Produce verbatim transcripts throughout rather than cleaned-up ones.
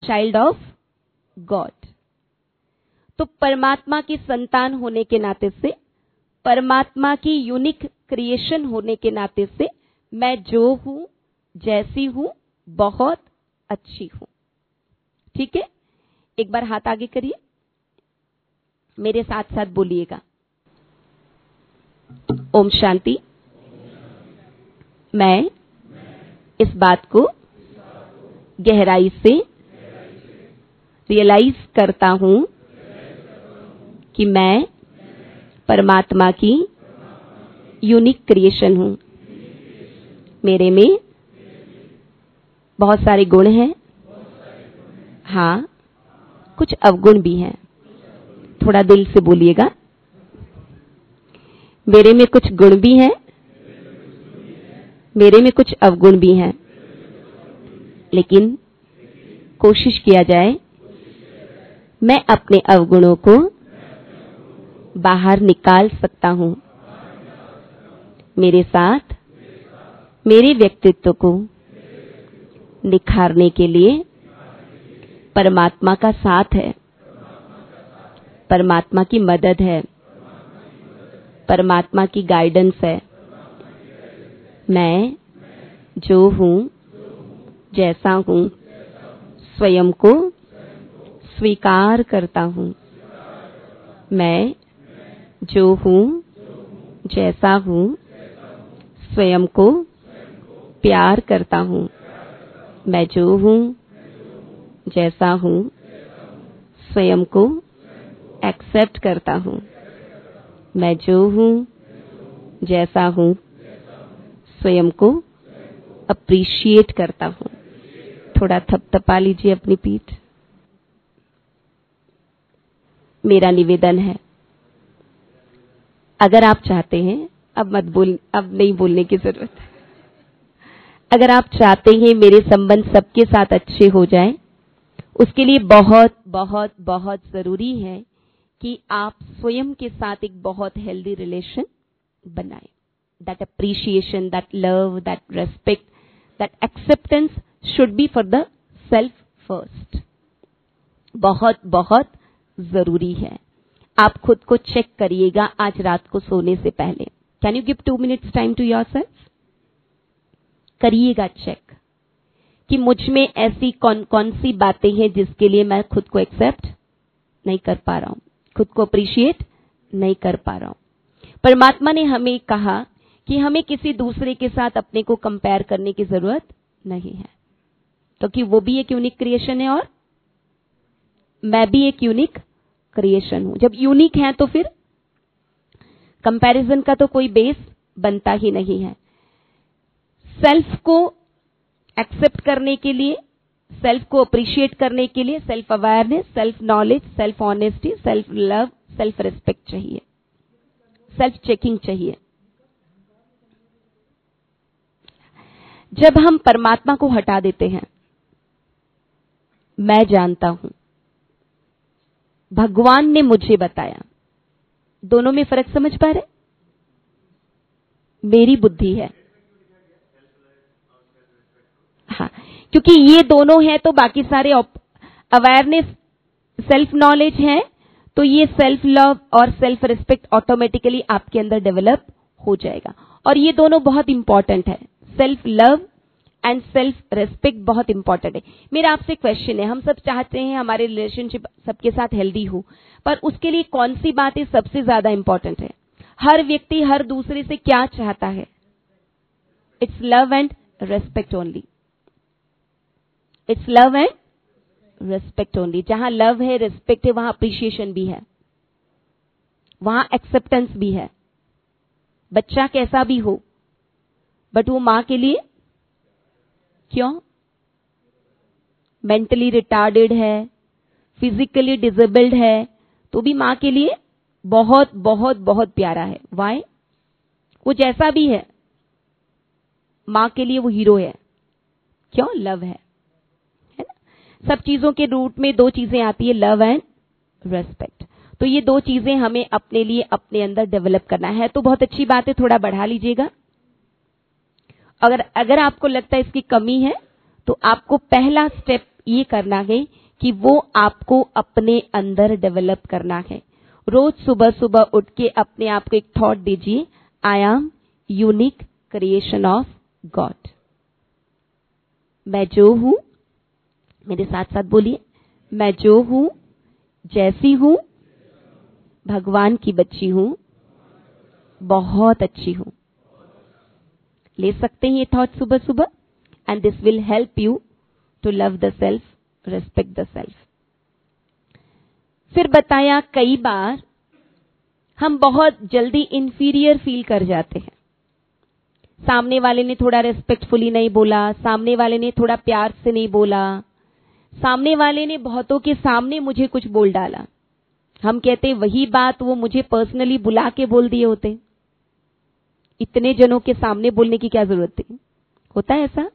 Child of God. तो परमात्मा की संतान होने के नाते से, परमात्मा की यूनिक क्रिएशन होने के नाते से मैं जो हूं, जैसी हूं, बहुत अच्छी हूं। ठीक है, एक बार हाथ आगे करिए, मेरे साथ साथ बोलिएगा, ओम शांति। मैं इस बात को गहराई से रियलाइज करता हूं कि मैं परमात्मा की यूनिक क्रिएशन हूं। मेरे में बहुत सारे गुण हैं, हाँ, कुछ अवगुण भी हैं। थोड़ा दिल से बोलिएगा, मेरे में कुछ गुण भी हैं, मेरे में कुछ अवगुण भी हैं, लेकिन कोशिश किया जाए मैं अपने अवगुणों को बाहर निकाल सकता हूं। मेरे साथ मेरे व्यक्तित्व को निखारने के लिए परमात्मा का साथ है, परमात्मा की मदद है, परमात्मा की गाइडेंस है। मैं जो हूं, जैसा हूं, स्वयं को स्वीकार करता हूं। मैं जो हूं, जैसा हूं, स्वयं को प्यार करता हूं। मैं जो हूं, जैसा हूं, स्वयं को एक्सेप्ट करता हूं। मैं जो हूं, जैसा हूं, स्वयं को अप्रिशिएट करता हूं। थोड़ा थपथपा लीजिए अपनी पीठ। मेरा निवेदन है, अगर आप चाहते हैं, अब मत बोल, अब नहीं बोलने की जरूरत है। अगर आप चाहते हैं मेरे संबंध सबके साथ अच्छे हो जाएं, उसके लिए बहुत बहुत बहुत जरूरी है कि आप स्वयं के साथ एक बहुत हेल्दी रिलेशन बनाएं। That appreciation, that love, that respect, that acceptance should be for the self first. बहुत बहुत जरूरी है। आप खुद को चेक करिएगा आज रात को सोने से पहले। Can you give two minutes time to yourself? करिएगा चेक कि मुझ में ऐसी कौन कौन सी बातें हैं जिसके लिए मैं खुद को एक्सेप्ट नहीं कर पा रहा हूं, खुद को अप्रिशिएट नहीं कर पा रहा हूं। परमात्मा ने हमें कहा कि हमें किसी दूसरे के साथ अपने को कंपेयर करने की जरूरत नहीं है, क्योंकि वो भी एक यूनिक क्रिएशन है और मैं भी एक यूनिक क्रिएशन हूं। जब यूनिक है तो फिर कंपैरिजन का तो कोई बेस बनता ही नहीं है। सेल्फ को एक्सेप्ट करने के लिए, सेल्फ को अप्रिशिएट करने के लिए self awareness, self knowledge, self honesty, self love, self respect चाहिए, सेल्फ चेकिंग चाहिए। जब हम परमात्मा को हटा देते हैं, मैं जानता हूं, भगवान ने मुझे बताया, दोनों में फर्क समझ पा रहे? मेरी बुद्धि है, हाँ, क्योंकि ये दोनों है तो बाकी सारे अवेयरनेस, सेल्फ नॉलेज है तो ये सेल्फ लव और सेल्फ रिस्पेक्ट ऑटोमेटिकली आपके अंदर डेवलप हो जाएगा। और ये दोनों बहुत इंपॉर्टेंट है, self love and self respect बहुत इंपॉर्टेंट है। मेरा आपसे क्वेश्चन है, हम सब चाहते हैं हमारे रिलेशनशिप सबके साथ हेल्दी हो, पर उसके लिए कौन सी बातें सबसे ज्यादा इंपॉर्टेंट है? हर व्यक्ति हर दूसरे से क्या चाहता है? It's love and respect only, it's love and respect only. जहां लव है, रेस्पेक्ट है, वहां अप्रिशिएशन भी है, वहां एक्सेप्टेंस भी है। बच्चा कैसा भी हो, बट वो मां के लिए, क्यों? मेंटली रिटार्डेड है, फिजिकली डिसेबल्ड है, तो भी मां के लिए बहुत बहुत बहुत प्यारा है। वाई? वो जैसा भी है, मां के लिए वो हीरो है। क्यों? लव है, है ना? सब चीजों के रूट में दो चीजें आती है, लव एंड रेस्पेक्ट। तो ये दो चीजें हमें अपने लिए अपने अंदर डेवलप करना है। तो बहुत अच्छी बात है, थोड़ा बढ़ा लीजिएगा। अगर अगर आपको लगता है इसकी कमी है तो आपको पहला स्टेप ये करना है कि वो आपको अपने अंदर डेवलप करना है। रोज सुबह सुबह उठ के अपने आप को एक थॉट दीजिए, I am unique creation of God. मैं जो हूं, मेरे साथ साथ बोलिए, मैं जो हूं, जैसी हूं, भगवान की बच्ची हूं, बहुत अच्छी हूं। ले सकते हैं ये थॉट सुबह सुबह, and this will help you to love the self, respect the self. फिर बताया, कई बार हम बहुत जल्दी इंफीरियर फील कर जाते हैं। सामने वाले ने थोड़ा रेस्पेक्टफुली नहीं बोला, सामने वाले ने थोड़ा प्यार से नहीं बोला, सामने वाले ने बहुतों के सामने मुझे कुछ बोल डाला। हम कहते वही बात वो मुझे पर्सनली बुला के बोल दिए होते, इतने जनों के सामने बोलने की क्या जरूरत थी। होता है ऐसा?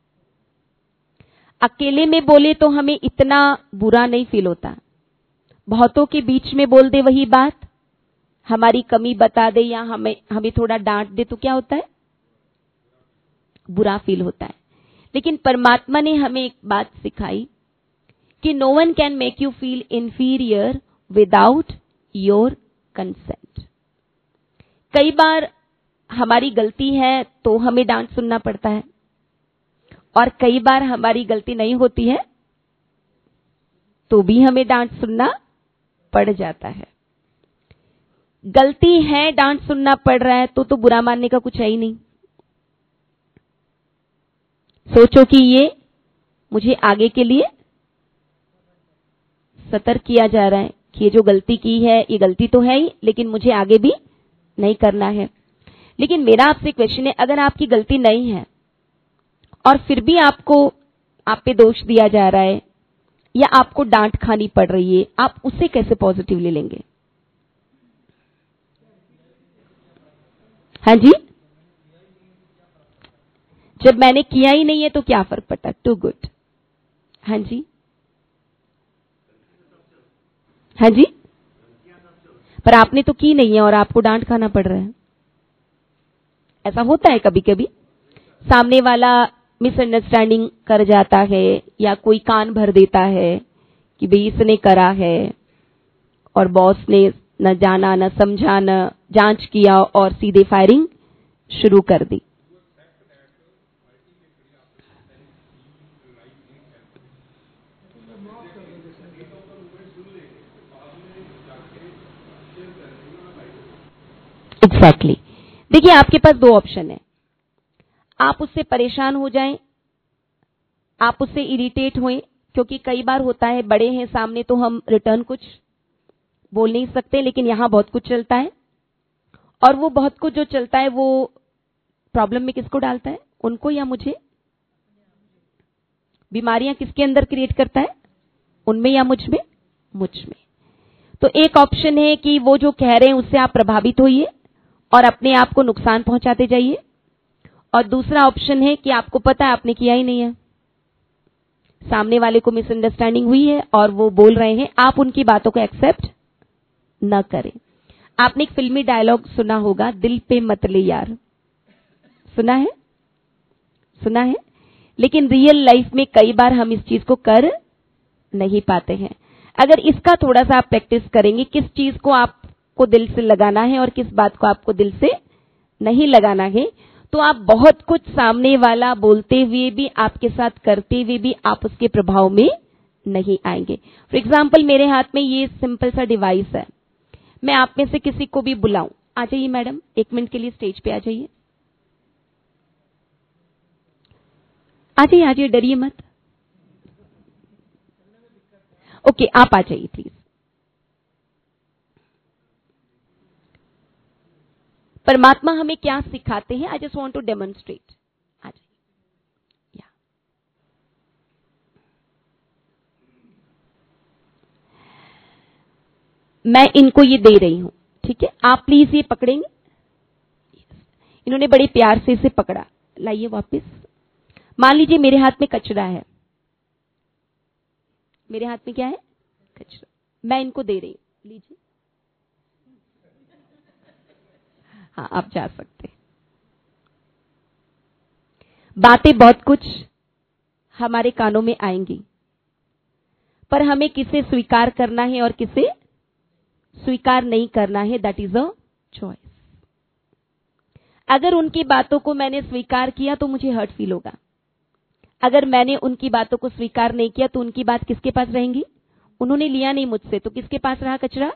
अकेले में बोले तो हमें इतना बुरा नहीं फील होता, बहुतों के बीच में बोल दे वही बात, हमारी कमी बता दे या हमें हमें थोड़ा डांट दे तो क्या होता है, बुरा फील होता है। लेकिन परमात्मा ने हमें एक बात सिखाई कि no one can make you feel inferior without your consent. कई बार हमारी गलती है तो हमें डांट सुनना पड़ता है, और कई बार हमारी गलती नहीं होती है तो भी हमें डांट सुनना पड़ जाता है। गलती है, डांट सुनना पड़ रहा है तो तो बुरा मानने का कुछ है ही नहीं। सोचो कि ये मुझे आगे के लिए सतर्क किया जा रहा है कि ये जो गलती की है ये गलती तो है ही, लेकिन मुझे आगे भी नहीं करना है। लेकिन मेरा आपसे क्वेश्चन है, अगर आपकी गलती नहीं है और फिर भी आपको आप पे दोष दिया जा रहा है या आपको डांट खानी पड़ रही है, आप उसे कैसे पॉजिटिवली लेंगे? हाँ जी, जब मैंने किया ही नहीं है तो क्या फर्क पड़ता? Too good. हाँ जी, हाँ जी, पर आपने तो की नहीं है और आपको डांट खाना पड़ रहा है। ऐसा होता है कभी कभी, सामने वाला मिसअंडरस्टैंडिंग कर जाता है या कोई कान भर देता है कि भाई इसने करा है, और बॉस ने न जाना न समझा न जांच किया और सीधे फायरिंग शुरू कर दी। Exactly exactly. देखिए, आपके पास दो ऑप्शन है, आप उससे परेशान हो जाएं, आप उससे इरिटेट होएं, क्योंकि कई बार होता है बड़े हैं सामने तो हम रिटर्न कुछ बोल नहीं सकते, लेकिन यहां बहुत कुछ चलता है, और वो बहुत कुछ जो चलता है वो प्रॉब्लम में किसको डालता है, उनको या मुझे? बीमारियां किसके अंदर क्रिएट करता है, उनमें या मुझ में? मुझ में। तो एक ऑप्शन है कि वो जो कह रहे हैं उससे आप प्रभावित होइए और अपने आप को नुकसान पहुंचाते जाइए, और दूसरा ऑप्शन है कि आपको पता है आपने किया ही नहीं है, सामने वाले को मिसअंडरस्टैंडिंग हुई है और वो बोल रहे हैं, आप उनकी बातों को एक्सेप्ट न करें। आपने एक फिल्मी डायलॉग सुना होगा, दिल पे मत ले यार, सुना है? सुना है? लेकिन रियल लाइफ में कई बार हम इस चीज को कर नहीं पाते हैं। अगर इसका थोड़ा सा आप प्रैक्टिस करेंगे, किस चीज को आपको दिल से लगाना है और किस बात को आपको दिल से नहीं लगाना है, तो आप बहुत कुछ सामने वाला बोलते हुए भी, आपके साथ करते हुए भी आप उसके प्रभाव में नहीं आएंगे। फॉर एग्जाम्पल, मेरे हाथ में ये सिंपल सा डिवाइस है, मैं आप में से किसी को भी बुलाऊं, आ जाइए मैडम, एक मिनट के लिए स्टेज पे आ जाइए, आ जाइए आ जाइए, डरिए मत। ओके, आप आ जाइए प्लीज। परमात्मा हमें क्या सिखाते हैं, I just want to demonstrate. आ जाइए। या मैं इनको ये दे रही हूं, ठीक है, आप प्लीज ये पकड़ेंगे। इन्होंने बड़े प्यार से इसे पकड़ा, लाइए वापस। मान लीजिए मेरे हाथ में कचरा है, मेरे हाथ में क्या है? कचरा। मैं इनको दे रही हूं, लीजिए। हाँ, आप जा सकते। बातें बहुत कुछ हमारे कानों में आएंगी, पर हमें किसे स्वीकार करना है और किसे स्वीकार नहीं करना है, दैट इज अ चॉइस। अगर उनकी बातों को मैंने स्वीकार किया तो मुझे हर्ट फील होगा, अगर मैंने उनकी बातों को स्वीकार नहीं किया तो उनकी बात किसके पास रहेंगी? उन्होंने लिया नहीं मुझसे तो किसके पास रहा कचरा?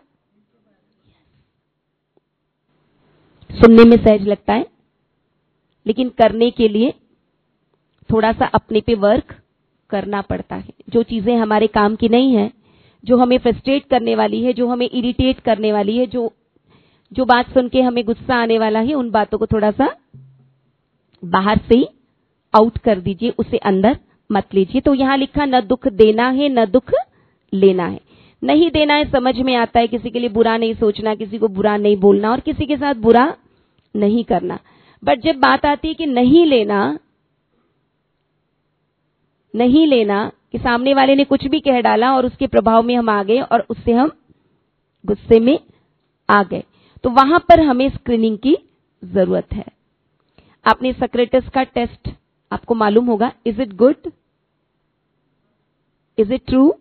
सुनने में सहज लगता है, लेकिन करने के लिए थोड़ा सा अपने पे वर्क करना पड़ता है। जो चीजें हमारे काम की नहीं है, जो हमें फ्रस्ट्रेट करने वाली है, जो हमें इरिटेट करने वाली है, जो जो बात सुन के हमें गुस्सा आने वाला है, उन बातों को थोड़ा सा बाहर से ही आउट कर दीजिए, उसे अंदर मत लीजिए। तो यहां लिखा न दुख देना है न दुख लेना है। नहीं देना है समझ में आता है, किसी के लिए बुरा नहीं सोचना, किसी को बुरा नहीं बोलना और किसी के साथ बुरा नहीं करना। बट जब बात आती है कि नहीं लेना, नहीं लेना कि सामने वाले ने कुछ भी कह डाला और उसके प्रभाव में हम आ गए और उससे हम गुस्से में आ गए, तो वहां पर हमें स्क्रीनिंग की जरूरत है। आपने सक्रेटस का टेस्ट आपको मालूम होगा, is it good, is it true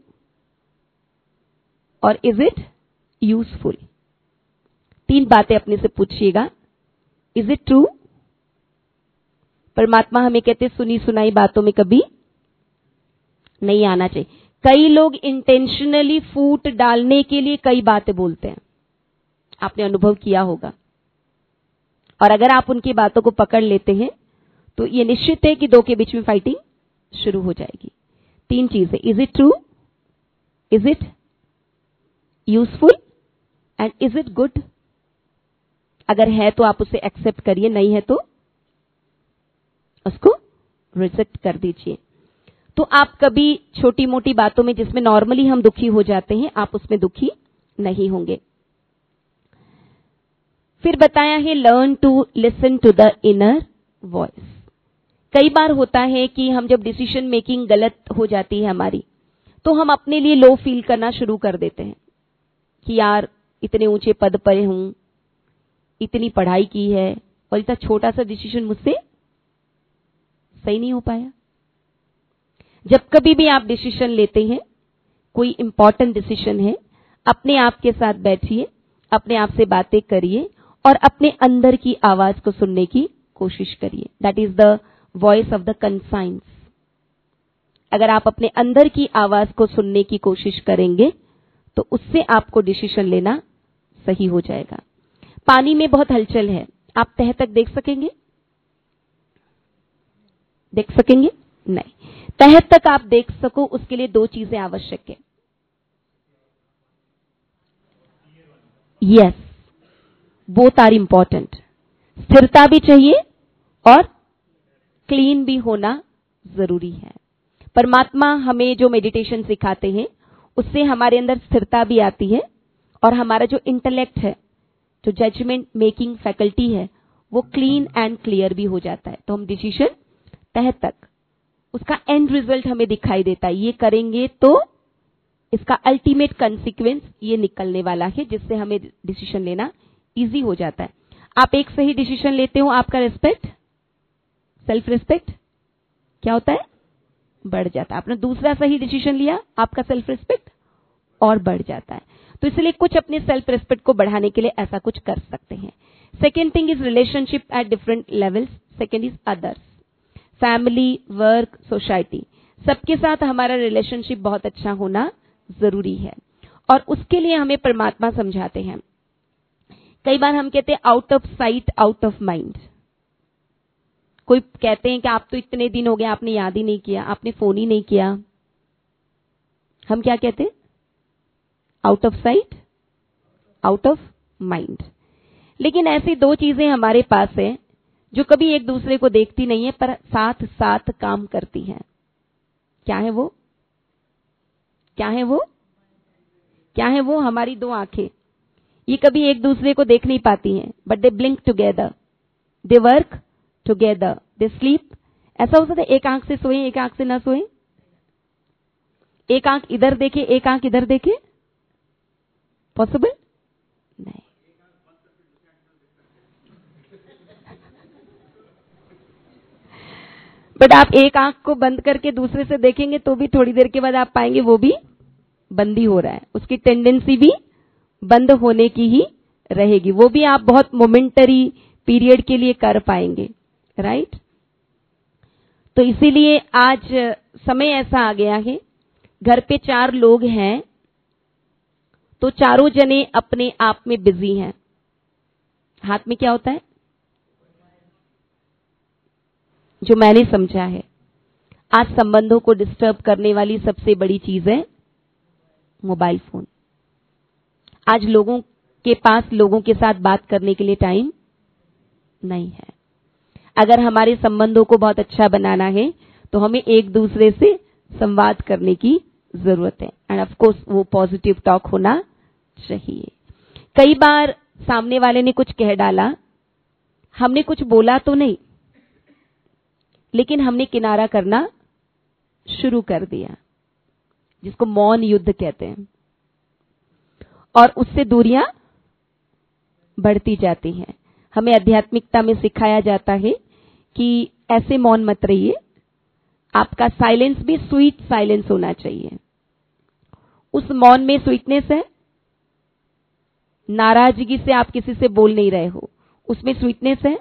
और इज इट यूजफुल। तीन बातें अपने से पूछिएगा। Is it true? परमात्मा हमें कहते सुनी सुनाई बातों में कभी नहीं आना चाहिए। कई लोग इंटेंशनली फूट डालने के लिए कई बातें बोलते हैं, आपने अनुभव किया होगा, और अगर आप उनकी बातों को पकड़ लेते हैं तो ये निश्चित है कि दो के बीच में फाइटिंग शुरू हो जाएगी। तीन चीजें, is it true, is it useful and is it good. अगर है तो आप उसे एक्सेप्ट करिए, नहीं है तो उसको रिजेक्ट कर दीजिए। तो आप कभी छोटी मोटी बातों में जिसमें नॉर्मली हम दुखी हो जाते हैं, आप उसमें दुखी नहीं होंगे। फिर बताया है learn to listen to the inner voice. कई बार होता है कि हम जब डिसीजन मेकिंग गलत हो जाती है हमारी, तो हम अपने लिए लो फील करना शुरू कर देते हैं कि यार इतने ऊंचे पद पर हूं, इतनी पढ़ाई की है और इतना छोटा सा डिसीजन मुझसे सही नहीं हो पाया। जब कभी भी आप डिसीजन लेते हैं, कोई इंपॉर्टेंट डिसीजन है, अपने आप के साथ बैठिए, अपने आप से बातें करिए और अपने अंदर की आवाज को सुनने की कोशिश करिए। That is the voice of the conscience. अगर आप अपने अंदर की आवाज को सुनने की कोशिश करेंगे तो उससे आपको डिसीजन लेना सही हो जाएगा। पानी में बहुत हलचल है, आप तह तक देख सकेंगे? देख सकेंगे? नहीं। तह तक आप देख सको उसके लिए दो चीजें आवश्यक है। Yes, both are important. स्थिरता भी चाहिए और क्लीन भी होना जरूरी है। परमात्मा हमें जो मेडिटेशन सिखाते हैं उससे हमारे अंदर स्थिरता भी आती है और हमारा जो इंटेलेक्ट है, जो जजमेंट मेकिंग फैकल्टी है, वो क्लीन एंड क्लियर भी हो जाता है। तो हम डिसीजन तह तक, उसका एंड रिजल्ट हमें दिखाई देता है, ये करेंगे तो इसका अल्टीमेट कंसिक्वेंस ये निकलने वाला है, जिससे हमें डिसीजन लेना इजी हो जाता है। आप एक सही डिसीजन लेते हो, आपका रिस्पेक्ट, सेल्फ रिस्पेक्ट क्या होता है? बढ़ जाता है। आपने दूसरा सही डिसीजन लिया, आपका सेल्फ रिस्पेक्ट और बढ़ जाता है। तो इसलिए कुछ अपने सेल्फ रिस्पेक्ट को बढ़ाने के लिए ऐसा कुछ कर सकते हैं। Second thing is relationship at different levels. Second is others, family, work, society, सबके साथ हमारा रिलेशनशिप बहुत अच्छा होना जरूरी है और उसके लिए हमें परमात्मा समझाते हैं। कई बार हम कहते हैं out of sight out of mind. कोई कहते हैं कि आप तो इतने दिन हो गए, आपने याद ही नहीं किया, आपने फोन ही नहीं किया। हम क्या कहते हैं? Out of sight out of mind. लेकिन ऐसी दो चीजें हमारे पास है जो कभी एक दूसरे को देखती नहीं है पर साथ साथ काम करती हैं। क्या है वो? क्या है वो? क्या है वो? हमारी दो आंखें। ये कभी एक दूसरे को देख नहीं पाती हैं, but they blink together, they work together, they sleep. ऐसा हो सकता है एक आंख से सोए, एक आंख से ना सोए, एक आंख इधर देखे, एक आंख इधर देखे? पॉसिबल नहीं। बट आप एक आंख को बंद करके दूसरे से देखेंगे तो भी थोड़ी देर के बाद आप पाएंगे वो भी बंद ही हो रहा है, उसकी टेंडेंसी भी बंद होने की ही रहेगी। वो भी आप बहुत मोमेंटरी पीरियड के लिए कर पाएंगे, राइट। तो इसीलिए आज समय ऐसा आ गया है, घर पे चार लोग हैं तो चारों जने अपने आप में बिजी हैं। हाथ में क्या होता है? जो मैंने समझा है, आज संबंधों को डिस्टर्ब करने वाली सबसे बड़ी चीज है मोबाइल फोन। आज लोगों के पास लोगों के साथ बात करने के लिए टाइम नहीं है। अगर हमारे संबंधों को बहुत अच्छा बनाना है तो हमें एक दूसरे से संवाद करने की जरूरत है, एंड ऑफ कोर्स वो पॉजिटिव टॉक होना चाहिए। कई बार सामने वाले ने कुछ कह डाला, हमने कुछ बोला तो नहीं, लेकिन हमने किनारा करना शुरू कर दिया, जिसको मौन युद्ध कहते हैं, और उससे दूरियां बढ़ती जाती हैं। हमें आध्यात्मिकता में सिखाया जाता है कि ऐसे मौन मत रहिए, आपका साइलेंस भी स्वीट साइलेंस होना चाहिए। उस मौन में स्वीटनेस है, नाराजगी से आप किसी से बोल नहीं रहे हो, उसमें स्वीटनेस है।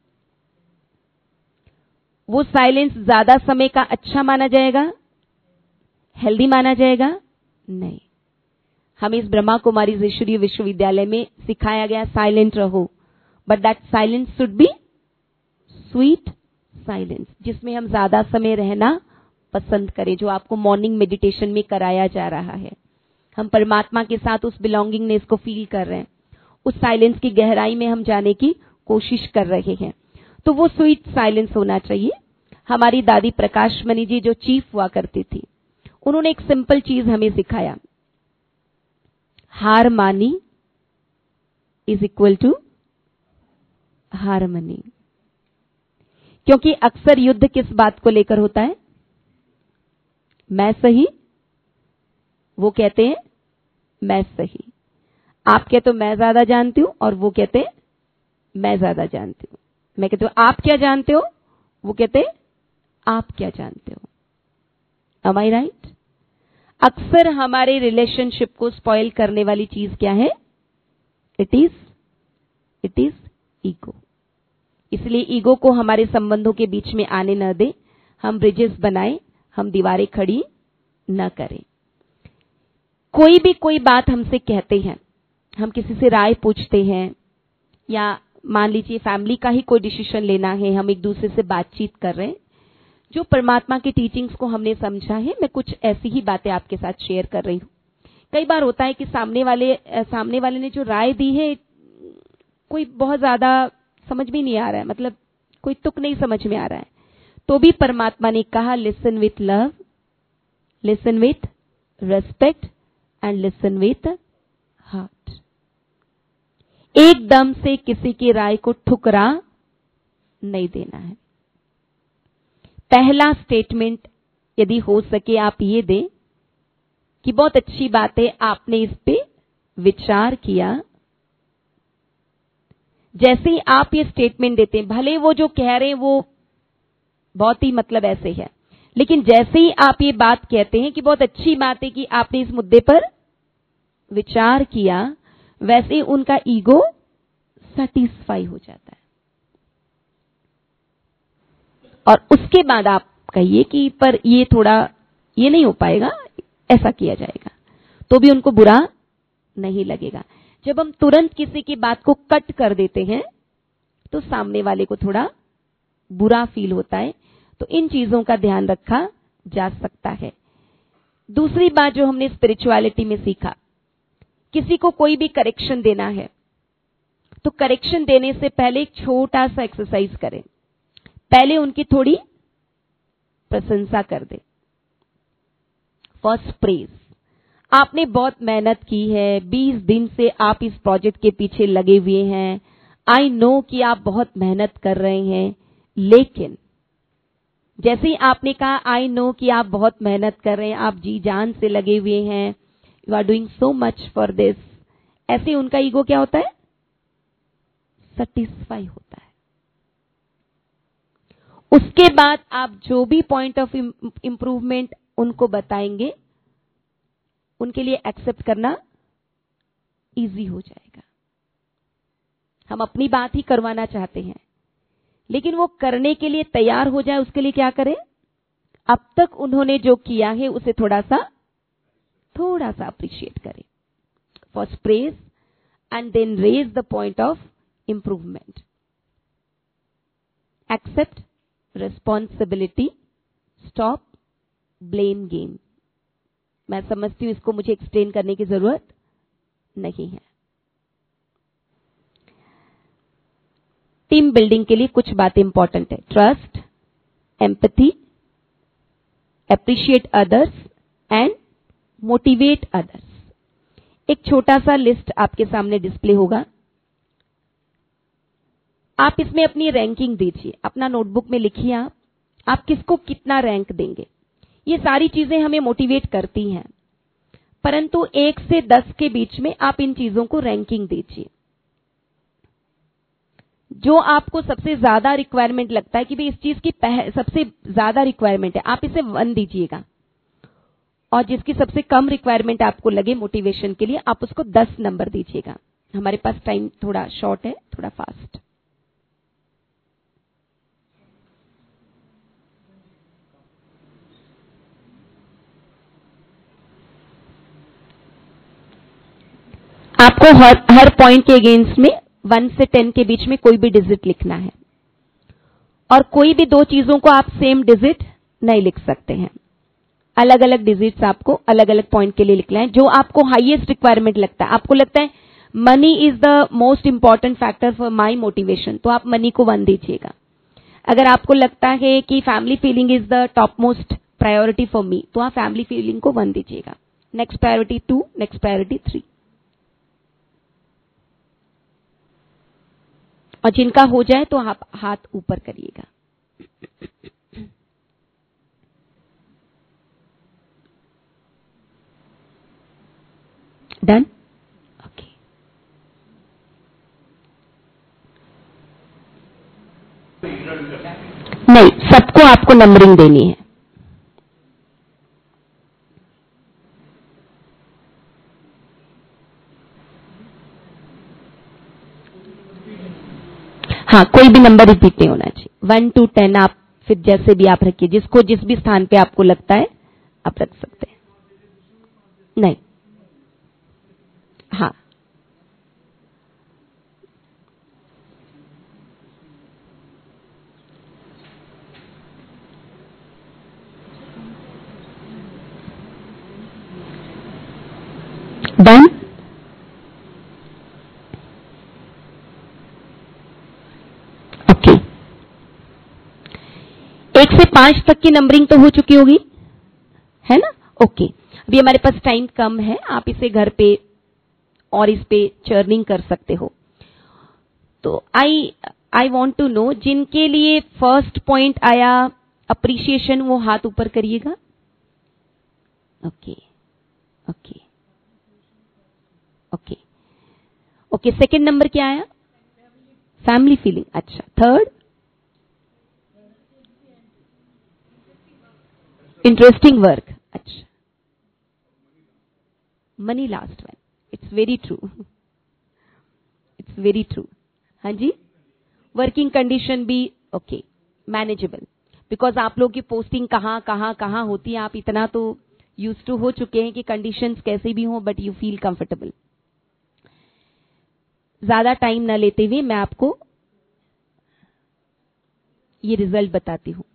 वो साइलेंस ज्यादा समय का अच्छा माना जाएगा, हेल्दी माना जाएगा? नहीं। हमें इस ब्रह्मा कुमारी ईश्वरीय विश्वविद्यालय में सिखाया गया साइलेंट रहो, but that silence should be sweet silence, जिसमें हम ज्यादा समय रहना पसंद करें, जो आपको मॉर्निंग मेडिटेशन में कराया जा रहा है। हम परमात्मा के साथ उस बिलोंगिंगनेस को फील कर रहे हैं, उस साइलेंस की गहराई में हम जाने की कोशिश कर रहे हैं, तो वो स्वीट साइलेंस होना चाहिए। हमारी दादी प्रकाश मणि जी जो चीफ हुआ करती थी, उन्होंने एक सिंपल चीज हमें सिखाया, हार मानी इज इक्वल टू हारमनी। क्योंकि अक्सर युद्ध किस बात को लेकर होता है? मैं सही, वो कहते हैं मैं सही। आप कहते हो मैं ज्यादा जानती हूं, और वो कहते हैं मैं ज्यादा जानती हूं। मैं कहती हूं आप क्या जानते हो, वो कहते हैं आप क्या जानते हो। Am I right? अक्सर हमारे रिलेशनशिप को स्पॉइल करने वाली चीज क्या है? It is it is ego. इसलिए ईगो को हमारे संबंधों के बीच में आने न दे, हम ब्रिजेस बनाएं, हम दीवारें खड़ी न करें। कोई भी कोई बात हमसे कहते हैं, हम किसी से राय पूछते हैं, या मान लीजिए फैमिली का ही कोई डिसीजन लेना है, हम एक दूसरे से बातचीत कर रहे हैं, जो परमात्मा की टीचिंग्स को हमने समझा है, मैं कुछ ऐसी ही बातें आपके साथ शेयर कर रही हूं। कई बार होता है कि सामने वाले सामने वाले ने जो राय दी है, कोई बहुत ज्यादा समझ में नहीं आ रहा है, मतलब कोई तुक नहीं समझ में आ रहा है, तो भी परमात्मा ने कहा listen with love, listen with respect and listen with heart. एकदम से किसी की राय को ठुकरा नहीं देना है। पहला स्टेटमेंट यदि हो सके आप ये दें कि बहुत अच्छी बात है, आपने इस पे विचार किया। जैसे ही आप ये स्टेटमेंट देते हैं, भले वो जो कह रहे हैं वो बहुत ही मतलब ऐसे है, लेकिन जैसे ही आप ये बात कहते हैं कि बहुत अच्छी बात है कि आपने इस मुद्दे पर विचार किया, वैसे ही उनका ईगो सेटिस्फाई हो जाता है। और उसके बाद आप कहिए कि पर ये थोड़ा ये नहीं हो पाएगा, ऐसा किया जाएगा, तो भी उनको बुरा नहीं लगेगा। जब हम तुरंत किसी की बात को कट कर देते हैं तो सामने वाले को थोड़ा बुरा फील होता है। तो इन चीजों का ध्यान रखा जा सकता है। दूसरी बात जो हमने स्पिरिचुअलिटी में सीखा, किसी को कोई भी करेक्शन देना है तो करेक्शन देने से पहले एक छोटा सा एक्सरसाइज करें। पहले उनकी थोड़ी प्रशंसा कर दे। फर्स्ट प्रेज, आपने बहुत मेहनत की है, बीस दिन से आप इस प्रोजेक्ट के पीछे लगे हुए हैं, आई नो कि आप बहुत मेहनत कर रहे हैं, लेकिन जैसे ही आपने कहा आई नो कि आप बहुत मेहनत कर रहे हैं, आप जी जान से लगे हुए हैं, you are doing so much for this, ऐसे उनका ईगो क्या होता है? सेटिस्फाई होता है। उसके बाद आप जो भी पॉइंट ऑफ इंप्रूवमेंट उनको बताएंगे, उनके लिए एक्सेप्ट करना इजी हो जाएगा। हम अपनी बात ही करवाना चाहते हैं, लेकिन वो करने के लिए तैयार हो जाए, उसके लिए क्या करें? अब तक उन्होंने जो किया है उसे थोड़ा सा थोड़ा सा अप्रिशिएट करें। First praise and then raise the point of improvement. Accept responsibility, stop blame game. मैं समझती हूं इसको मुझे एक्सप्लेन करने की जरूरत नहीं है। टीम बिल्डिंग के लिए कुछ बातें इंपॉर्टेंट है। Trust, empathy, appreciate others and motivate others. एक छोटा सा लिस्ट आपके सामने डिस्प्ले होगा, आप इसमें अपनी रैंकिंग दीजिए। अपना नोटबुक में लिखिए आप आप किसको कितना रैंक देंगे। ये सारी चीजें हमें मोटिवेट करती हैं, परंतु एक से दस के बीच में आप इन चीजों को रैंकिंग दीजिए। जो आपको सबसे ज्यादा रिक्वायरमेंट लगता है कि भाई इस चीज की सबसे ज्यादा रिक्वायरमेंट है, आप इसे वन दीजिएगा, और जिसकी सबसे कम रिक्वायरमेंट आपको लगे मोटिवेशन के लिए, आप उसको दस नंबर दीजिएगा। हमारे पास टाइम थोड़ा शॉर्ट है, थोड़ा फास्ट। आपको हर हर पॉइंट के अगेंस्ट में वन से टेन के बीच में कोई भी डिजिट लिखना है, और कोई भी दो चीजों को आप सेम डिजिट नहीं लिख सकते हैं। अलग अलग डिजिट्स आपको अलग अलग पॉइंट के लिए लिखना है। जो आपको हाईएस्ट रिक्वायरमेंट लगता है, आपको लगता है money is the most important factor for my motivation, तो आप मनी को वन दीजिएगा। अगर आपको लगता है कि family feeling is the top most priority for me, तो आप फैमिली फीलिंग को वन दीजिएगा। Next priority two, next priority three. और जिनका हो जाए तो आप हाथ ऊपर करिएगा। डन? ओके। नहीं, सबको आपको नंबरिंग देनी है। हाँ, कोई भी नंबर रिपीट नहीं होना चाहिए। वन टू टेन आप फिर जैसे भी आप रखिए, जिसको जिस भी स्थान पे आपको लगता है आप रख सकते हैं। नहीं, हाँ, डन? ओके। एक से पांच तक की नंबरिंग तो हो चुकी होगी, है ना? ओके। अभी हमारे पास टाइम कम है, आप इसे घर पे और इस पे चर्निंग कर सकते हो। तो I I want to know, जिनके लिए फर्स्ट पॉइंट आया अप्रिशिएशन, वो हाथ ऊपर करिएगा। Okay okay okay okay. Second number क्या आया? Family feeling. अच्छा, थर्ड? Interesting work. अच्छा, money last one. It's very true, it's very true. हाँ जी, वर्किंग कंडीशन भी ओके, मैनेजेबल, बिकॉज आप लोग की पोस्टिंग कहाँ कहाँ कहाँ होती है, आप इतना तो यूज टू हो चुके हैं कि कंडीशंस कैसे भी हो, बट यू फील कंफर्टेबल। ज्यादा टाइम ना लेते हुए मैं आपको ये रिजल्ट बताती हूं।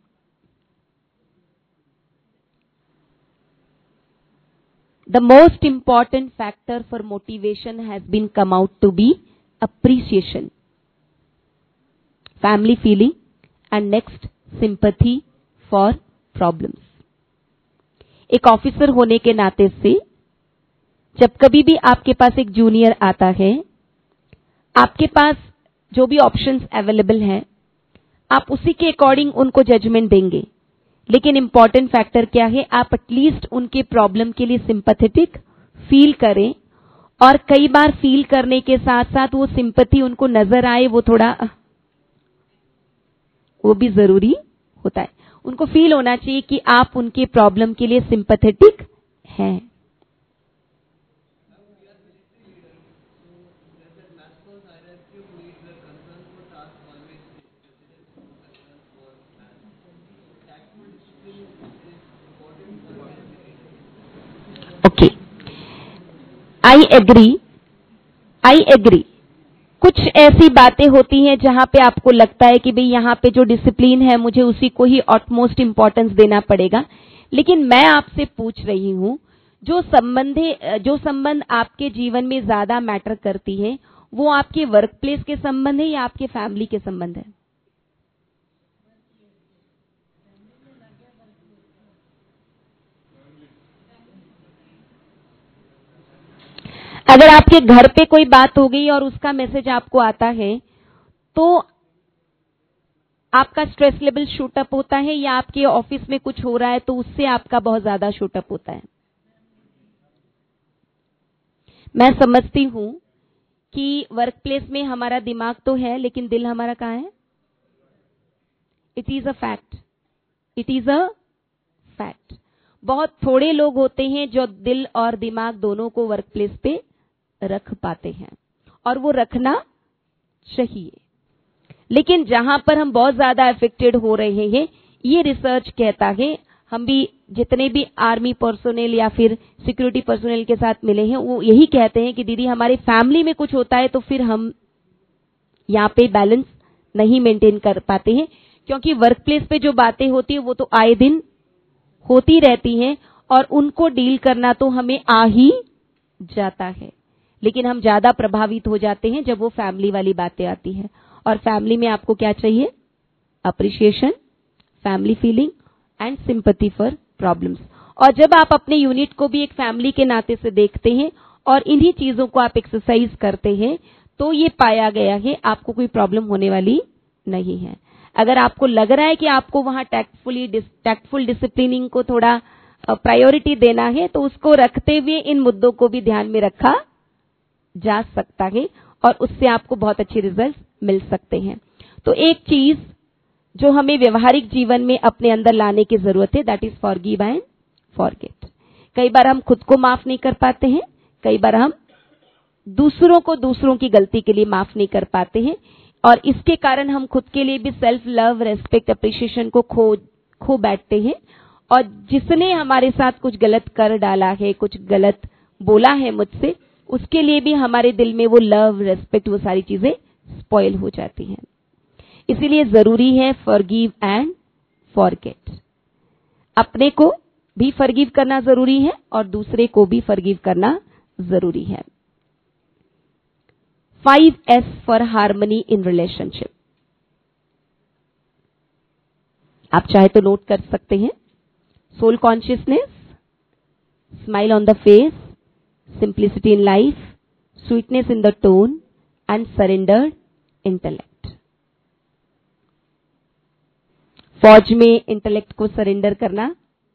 The most important factor for motivation has been come out to be appreciation, family feeling, and next sympathy for problems. एक ऑफिसर होने के नाते से जब कभी भी आपके पास एक जूनियर आता है, आपके पास जो भी ऑप्शंस अवेलेबल हैं, आप उसी के अकॉर्डिंग उनको जजमेंट देंगे। लेकिन इंपॉर्टेंट फैक्टर क्या है? आप एटलीस्ट उनके प्रॉब्लम के लिए सिंपैथेटिक फील करें, और कई बार फील करने के साथ साथ वो सिंपैथी उनको नजर आए, वो थोड़ा वो भी जरूरी होता है। उनको फील होना चाहिए कि आप उनके प्रॉब्लम के लिए सिंपैथेटिक हैं। Okay, I agree, I agree. कुछ ऐसी बातें होती हैं जहां पे आपको लगता है कि भाई यहाँ पे जो डिसिप्लिन है मुझे उसी को ही ऑटमोस्ट इंपॉर्टेंस देना पड़ेगा, लेकिन मैं आपसे पूछ रही हूं जो संबंधे जो संबंध आपके जीवन में ज्यादा मैटर करती है वो आपके वर्क प्लेस के संबंध है या आपके फैमिली के संबंध है? अगर आपके घर पे कोई बात हो गई और उसका मैसेज आपको आता है तो आपका स्ट्रेस लेवल शूट अप होता है, या आपके ऑफिस में कुछ हो रहा है तो उससे आपका बहुत ज्यादा शूट अप होता है? मैं समझती हूं कि वर्क प्लेस में हमारा दिमाग तो है लेकिन दिल हमारा कहाँ है? It is a fact, it is a fact. बहुत थोड़े लोग होते हैं जो दिल और दिमाग दोनों को वर्क प्लेस पे रख पाते हैं, और वो रखना चाहिए। लेकिन जहां पर हम बहुत ज्यादा अफेक्टेड हो रहे हैं, ये रिसर्च कहता है, हम भी जितने भी आर्मी पर्सोनेल या फिर सिक्योरिटी पर्सोनेल के साथ मिले हैं वो यही कहते हैं कि दीदी हमारे फैमिली में कुछ होता है तो फिर हम यहाँ पे बैलेंस नहीं मेंटेन कर पाते हैं, क्योंकि वर्क प्लेस पे जो बातें होती है वो तो आए दिन होती रहती हैं और उनको डील करना तो हमें आ ही जाता है। लेकिन हम ज्यादा प्रभावित हो जाते हैं जब वो फैमिली वाली बातें आती है, और फैमिली में आपको क्या चाहिए? Appreciation, family feeling and sympathy for problems. और जब आप अपने यूनिट को भी एक फैमिली के नाते से देखते हैं और इन्हीं चीजों को आप एक्सरसाइज करते हैं तो ये पाया गया है आपको कोई प्रॉब्लम होने वाली नहीं है। अगर आपको लग रहा है कि आपको वहां टैक्टफुली टैक्टफुल डिसिप्लिनिंग को थोड़ा प्रायोरिटी देना है तो उसको रखते हुए इन मुद्दों को भी ध्यान में रखा जा सकता है और उससे आपको बहुत अच्छे रिजल्ट मिल सकते हैं। तो एक चीज जो हमें व्यवहारिक जीवन में अपने अंदर लाने की जरूरत है, that is forgive and forget. कई बार हम खुद को माफ नहीं कर पाते हैं, कई बार हम दूसरों को दूसरों की गलती के लिए माफ नहीं कर पाते हैं, और इसके कारण हम खुद के लिए भी सेल्फ लव, रेस्पेक्ट, अप्रिशिएशन को खो खो बैठते हैं, और जिसने हमारे साथ कुछ गलत कर डाला है, कुछ गलत बोला है मुझसे, उसके लिए भी हमारे दिल में वो लव, रेस्पेक्ट, वो सारी चीजें स्पॉइल हो जाती हैं। इसीलिए जरूरी है फॉरगिव एंड फॉरगेट। अपने को भी फॉरगिव करना जरूरी है और दूसरे को भी फॉरगिव करना जरूरी है। Five S for harmony in relationship. आप चाहे तो नोट कर सकते हैं। Soul consciousness, smile on the face, simplicity in life, sweetness in the tone and surrendered intellect. फौज में इंटेलेक्ट को सरेंडर करना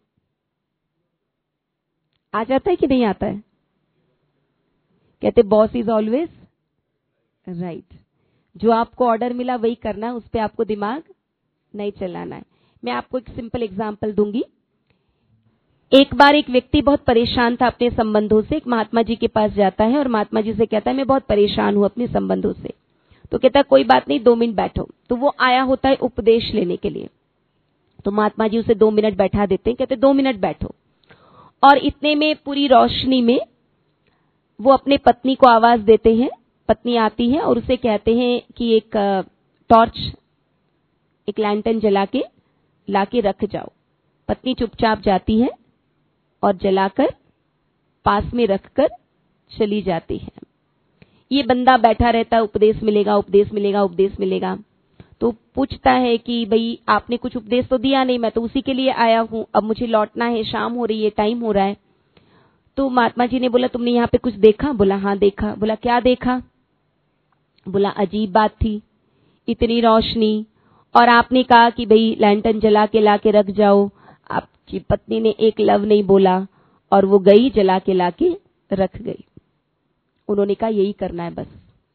आ जाता है कि नहीं आता है? कहते बॉस इज ऑलवेज राइट। जो आपको ऑर्डर मिला वही करना, उस पर आपको दिमाग नहीं चलाना है। मैं आपको एक सिंपल एग्जांपल दूंगी। एक बार एक व्यक्ति बहुत परेशान था अपने संबंधों से, एक महात्मा जी के पास जाता है और महात्मा जी से कहता है मैं बहुत परेशान हूं अपने संबंधों से। तो कहता है कोई बात नहीं, दो मिनट बैठो। तो वो आया होता है उपदेश लेने के लिए, तो महात्मा जी उसे दो मिनट बैठा देते हैं, कहते दो मिनट बैठो। और इतने में पूरी रोशनी में वो अपने पत्नी को आवाज देते हैं। पत्नी आती है और उसे कहते हैं कि एक टॉर्च, एक लैंटर्न जला के लाके रख जाओ। पत्नी चुपचाप जाती है और जलाकर पास में रखकर चली जाती है। ये बंदा बैठा रहता है, उपदेश मिलेगा, उपदेश मिलेगा, उपदेश मिलेगा। तो पूछता है कि भाई आपने कुछ उपदेश तो दिया नहीं, मैं तो उसी के लिए आया हूं, अब मुझे लौटना है, शाम हो रही है, टाइम हो रहा है। तो महात्मा जी ने बोला तुमने यहाँ पे कुछ देखा? बोला हाँ देखा। बोला क्या देखा? बोला अजीब बात थी, इतनी रोशनी और आपने कहा कि भाई लैंटर्न जला के ला के रख जाओ। आपकी पत्नी ने एक लव नहीं बोला और वो गई जला के ला के रख गई। उन्होंने कहा यही करना है बस।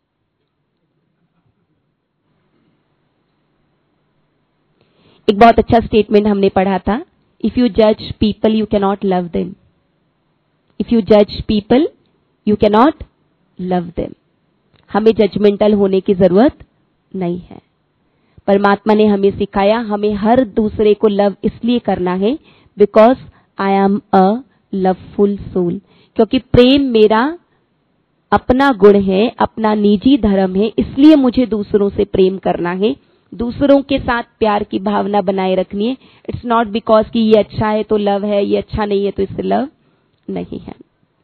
एक बहुत अच्छा स्टेटमेंट हमने पढ़ा था, इफ यू जज people you can not love them. If you जज people you can not love them. हमें जजमेंटल होने की जरूरत नहीं है। परमात्मा ने हमें सिखाया हमें हर दूसरे को लव इसलिए करना है because I am a loveful soul, क्योंकि प्रेम मेरा अपना गुण है, अपना निजी धर्म है, इसलिए मुझे दूसरों से प्रेम करना है, दूसरों के साथ प्यार की भावना बनाए रखनी है। इट्स नॉट बिकॉज कि ये अच्छा है तो लव है, ये अच्छा नहीं है तो इससे लव नहीं है।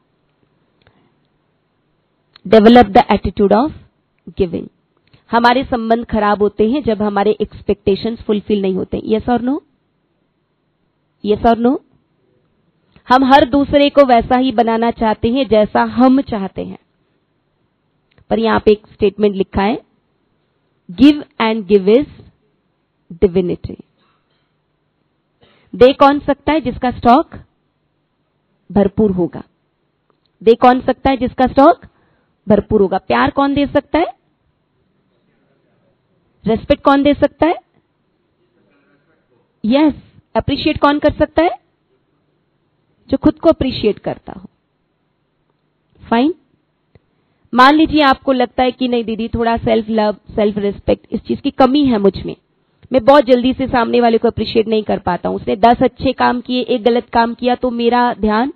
Develop the attitude of giving. हमारे संबंध खराब होते हैं जब हमारे एक्सपेक्टेशंस फुलफिल नहीं होते। यस और नो? यस और नो? हम हर दूसरे को वैसा ही बनाना चाहते हैं जैसा हम चाहते हैं, पर यहां पे एक स्टेटमेंट लिखा है, give and give is divinity. दे कौन सकता है जिसका स्टॉक भरपूर होगा? दे कौन सकता है जिसका स्टॉक भरपूर होगा? प्यार कौन दे सकता है? रेस्पेक्ट कौन दे सकता है? यस। अप्रिशिएट कौन कर सकता है? जो खुद को अप्रिशिएट करता हो। फाइन। मान लीजिए आपको लगता है कि नहीं दीदी, थोड़ा सेल्फ लव, सेल्फ रिस्पेक्ट, इस चीज की कमी है मुझ में, मैं बहुत जल्दी से सामने वाले को अप्रिशिएट नहीं कर पाता हूं। उसने दस अच्छे काम किए, एक गलत काम किया तो मेरा ध्यान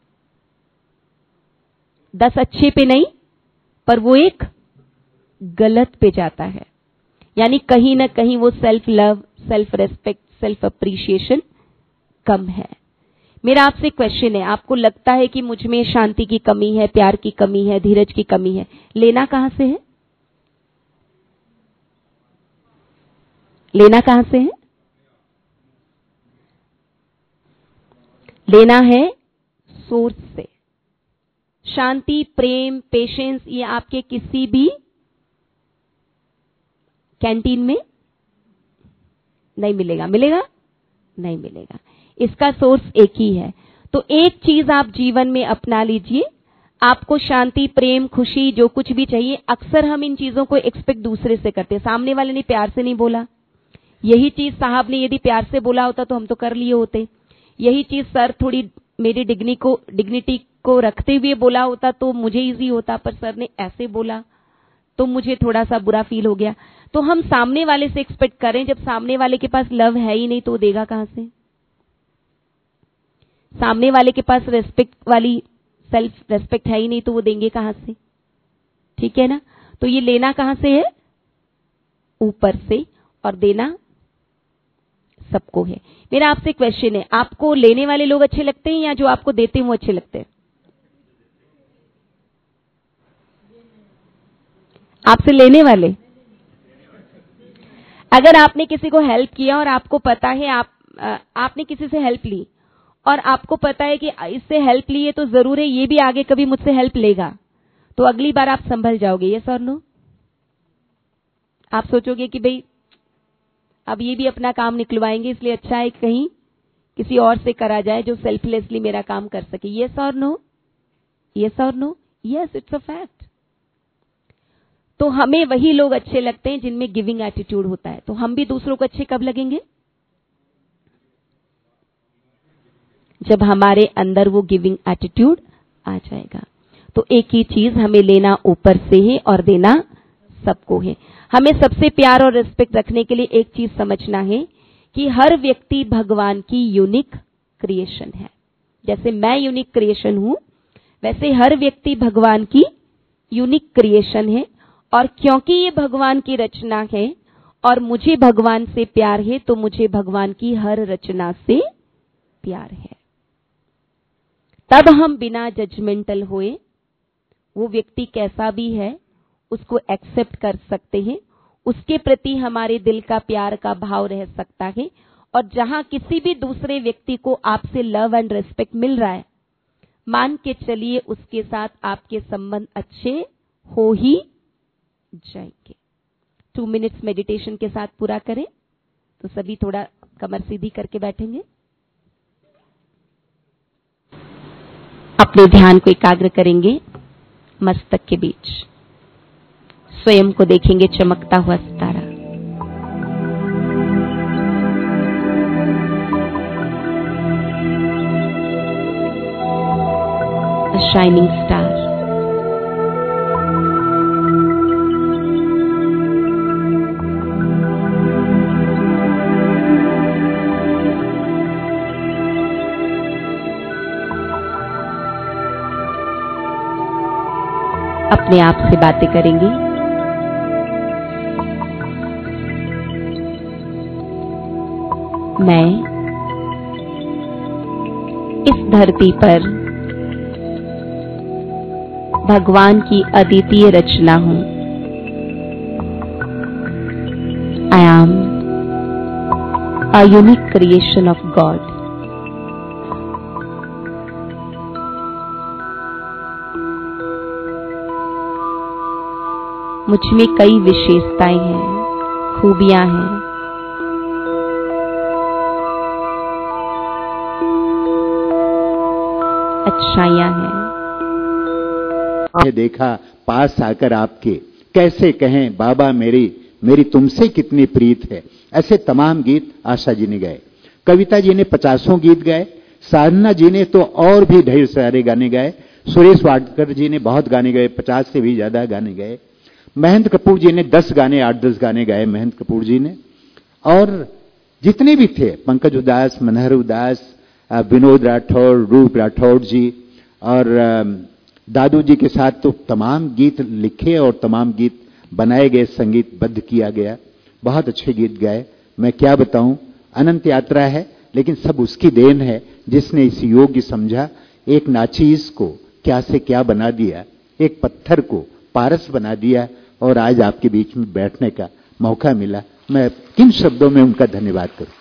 दस अच्छे पे नहीं, पर वो एक गलत पे जाता है। यानी कहीं ना कहीं वो self love, self respect, self appreciation कम है। मेरा आपसे क्वेश्चन है, आपको लगता है कि मुझ में शांति की कमी है, प्यार की कमी है, धीरज की कमी है, लेना कहां से है? लेना कहां से है? लेना है सोर्स से। शांति, प्रेम, पेशेंस ये आपके किसी भी कैंटीन में नहीं मिलेगा। मिलेगा? नहीं मिलेगा। इसका सोर्स एक ही है। तो एक चीज आप जीवन में अपना लीजिए, आपको शांति, प्रेम, खुशी, जो कुछ भी चाहिए, अक्सर हम इन चीजों को एक्सपेक्ट दूसरे से करते हैं। सामने वाले ने प्यार से नहीं बोला, यही चीज साहब ने यदि प्यार से बोला होता तो हम तो कर लिए होते। यही चीज सर थोड़ी मेरी डिग्नी को डिग्निटी को रखते हुए बोला होता तो मुझे इजी होता, पर सर ने ऐसे बोला तो मुझे थोड़ा सा बुरा फील हो गया। तो हम सामने वाले से एक्सपेक्ट करें, जब सामने वाले के पास लव है ही नहीं तो वो देगा कहां से? सामने वाले के पास रेस्पेक्ट वाली सेल्फ रेस्पेक्ट है ही नहीं तो वो देंगे कहां से? ठीक है ना? तो ये लेना कहां से है? ऊपर से, और देना सबको है। मेरा आपसे क्वेश्चन है, आपको लेने वाले लोग अच्छे लगते हैं या जो आपको देते हैं वो अच्छे लगते हैं? आपसे लेने वाले। अगर आपने किसी को हेल्प किया और आपको पता है आप आपने किसी से हेल्प ली और आपको पता है कि इससे हेल्प ली है तो जरूर है ये भी आगे कभी मुझसे हेल्प लेगा, तो अगली बार आप संभल जाओगे। यस और नो? आप सोचोगे कि भाई अब ये भी अपना काम निकलवाएंगे, इसलिए अच्छा है कहीं किसी और से करा जाए जो सेल्फलेसली मेरा काम कर सके। यस और नो? यस और no? Yes, it's a fact. तो हमें वही लोग अच्छे लगते हैं जिनमें गिविंग एटीट्यूड होता है। तो हम भी दूसरों को अच्छे कब लगेंगे? जब हमारे अंदर वो गिविंग एटीट्यूड आ जाएगा। तो एक ही चीज, हमें लेना ऊपर से है और देना सबको है। हमें सबसे प्यार और रिस्पेक्ट रखने के लिए एक चीज समझना है कि हर व्यक्ति भगवान की यूनिक क्रिएशन है। जैसे मैं यूनिक क्रिएशन हूं, वैसे हर व्यक्ति भगवान की यूनिक क्रिएशन है। और क्योंकि ये भगवान की रचना है और मुझे भगवान से प्यार है, तो मुझे भगवान की हर रचना से प्यार है। तब हम बिना जजमेंटल हुए वो व्यक्ति कैसा भी है उसको एक्सेप्ट कर सकते हैं, उसके प्रति हमारे दिल का प्यार का भाव रह सकता है। और जहां किसी भी दूसरे व्यक्ति को आपसे लव एंड रिस्पेक्ट मिल रहा है, मान के चलिए उसके साथ आपके संबंध अच्छे हो ही जाएंगे। टू मिनट्स मेडिटेशन के साथ पूरा करें। तो सभी थोड़ा कमर सीधी करके बैठेंगे, अपने ध्यान को एकाग्र करेंगे मस्तक के बीच, स्वयं को देखेंगे चमकता हुआ सितारा। A shining star. अपने आप से बातें करेंगे। मैं इस धरती पर भगवान की अद्वितीय रचना हूं। I am a unique creation of God. मुझ में कई विशेषताएं हैं, खूबियां हैं। अच्छाइयां हैं। देखा पास आकर आपके, कैसे कहें बाबा मेरी मेरी तुमसे कितनी प्रीत है। ऐसे तमाम गीत आशा जी ने गाए, कविता जी ने पचासों गीत गाए, साधना जी ने तो और भी ढेर सारे गाने गाए, सुरेश वाडकर जी ने बहुत गाने गाए, पचास से भी ज्यादा गाने गाए, महेंद्र कपूर जी ने दस गाने आठ दस गाने गाए महेंद्र कपूर जी ने, और जितने भी थे पंकज उदास, मनहर उदास, विनोद राठौर, रूप राठौर जी और दादू जी के साथ तो तमाम गीत लिखे और तमाम गीत बनाए गए, संगीतबद्ध किया गया। बहुत अच्छे गीत गाए। मैं क्या बताऊं, अनंत यात्रा है, लेकिन सब उसकी देन है जिसने इस योग्य समझा। एक नाचीज को क्या से क्या बना दिया, एक पत्थर को पारस बना दिया, और आज आपके बीच में बैठने का मौका मिला। मैं किन शब्दों में उनका धन्यवाद करूं।